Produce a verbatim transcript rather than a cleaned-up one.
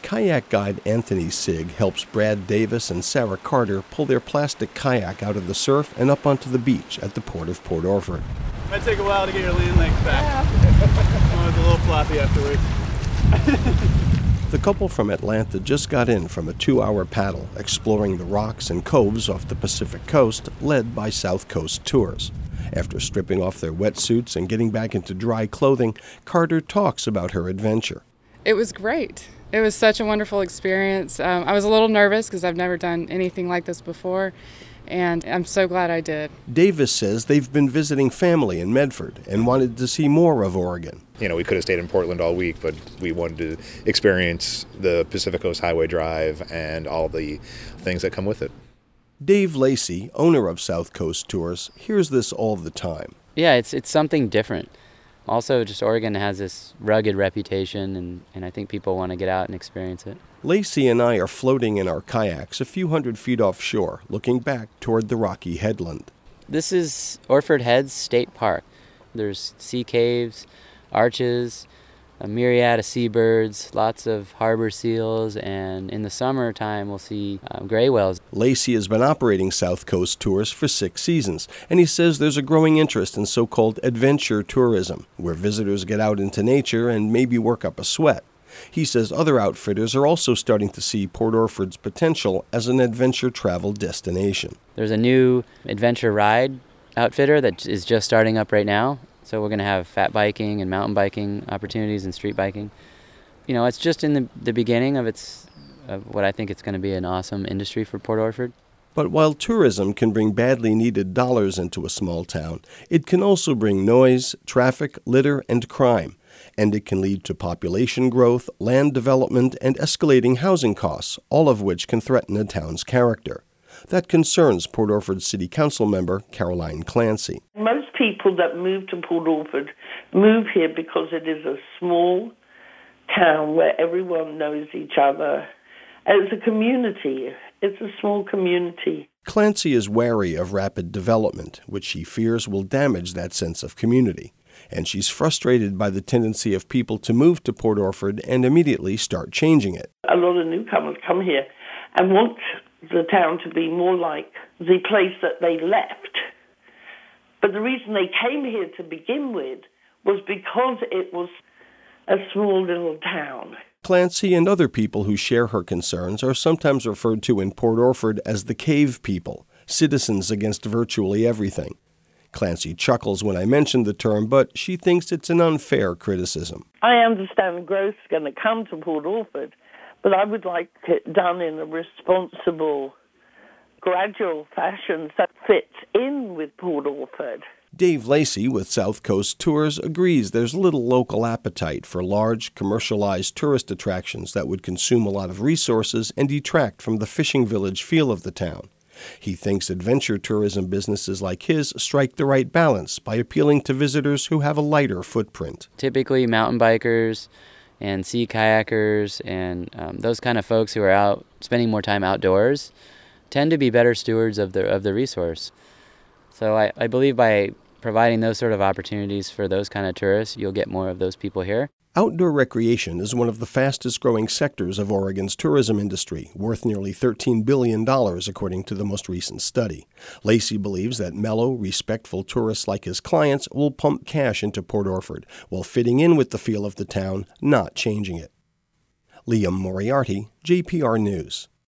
Kayak guide Anthony Sigg helps Brad Davis and Sarah Carter pull their plastic kayak out of the surf and up onto the beach at the port of Port Orford. Might take a while to get your lean legs back. Yeah. Oh, it's a little floppy afterwards. The couple from Atlanta just got in from a two-hour paddle exploring the rocks and coves off the Pacific coast, led by South Coast Tours. After stripping off their wetsuits and getting back into dry clothing, Carter talks about her adventure. It was great. It was such a wonderful experience. Um, I was a little nervous because I've never done anything like this before, and I'm so glad I did. Davis says they've been visiting family in Medford and wanted to see more of Oregon. You know, we could have stayed in Portland all week, but we wanted to experience the Pacific Coast Highway Drive and all the things that come with it. Dave Lacey, owner of South Coast Tours, hears this all the time. Yeah, it's it's something different. Also, just Oregon has this rugged reputation, and, and I think people want to get out and experience it. Lacey and I are floating in our kayaks a few hundred feet offshore, looking back toward the rocky headland. This is Orford Heads State Park. There's sea caves, arches, a myriad of seabirds, lots of harbor seals, and in the summertime we'll see um, gray whales. Lacey has been operating South Coast Tours for six seasons, and he says there's a growing interest in so-called adventure tourism, where visitors get out into nature and maybe work up a sweat. He says other outfitters are also starting to see Port Orford's potential as an adventure travel destination. There's a new adventure ride outfitter that is just starting up right now. So we're going to have fat biking and mountain biking opportunities and street biking. You know, it's just in the, the beginning of its of what I think it's going to be an awesome industry for Port Orford. But while tourism can bring badly needed dollars into a small town, it can also bring noise, traffic, litter, and crime. And it can lead to population growth, land development, and escalating housing costs, all of which can threaten a town's character. That concerns Port Orford City Council member Caroline Clancy. Most people that move to Port Orford move here because it is a small town where everyone knows each other. It's a community. It's a small community. Clancy is wary of rapid development, which she fears will damage that sense of community. And she's frustrated by the tendency of people to move to Port Orford and immediately start changing it. A lot of newcomers come here and want the town to be more like the place that they left. But the reason they came here to begin with was because it was a small little town. Clancy and other people who share her concerns are sometimes referred to in Port Orford as the cave people, citizens against virtually everything. Clancy chuckles when I mention the term, but she thinks it's an unfair criticism. I understand growth is going to come to Port Orford, but I would like it done in a responsible, gradual fashion that fits in with Port Orford. Dave Lacey with South Coast Tours agrees there's little local appetite for large, commercialized tourist attractions that would consume a lot of resources and detract from the fishing village feel of the town. He thinks adventure tourism businesses like his strike the right balance by appealing to visitors who have a lighter footprint. Typically mountain bikers and sea kayakers and um, those kind of folks who are out spending more time outdoors tend to be better stewards of the of the resource. So I, I believe by providing those sort of opportunities for those kind of tourists, you'll get more of those people here. Outdoor recreation is one of the fastest-growing sectors of Oregon's tourism industry, worth nearly thirteen billion dollars, according to the most recent study. Lacey believes that mellow, respectful tourists like his clients will pump cash into Port Orford, while fitting in with the feel of the town, not changing it. Liam Moriarty, J P R News.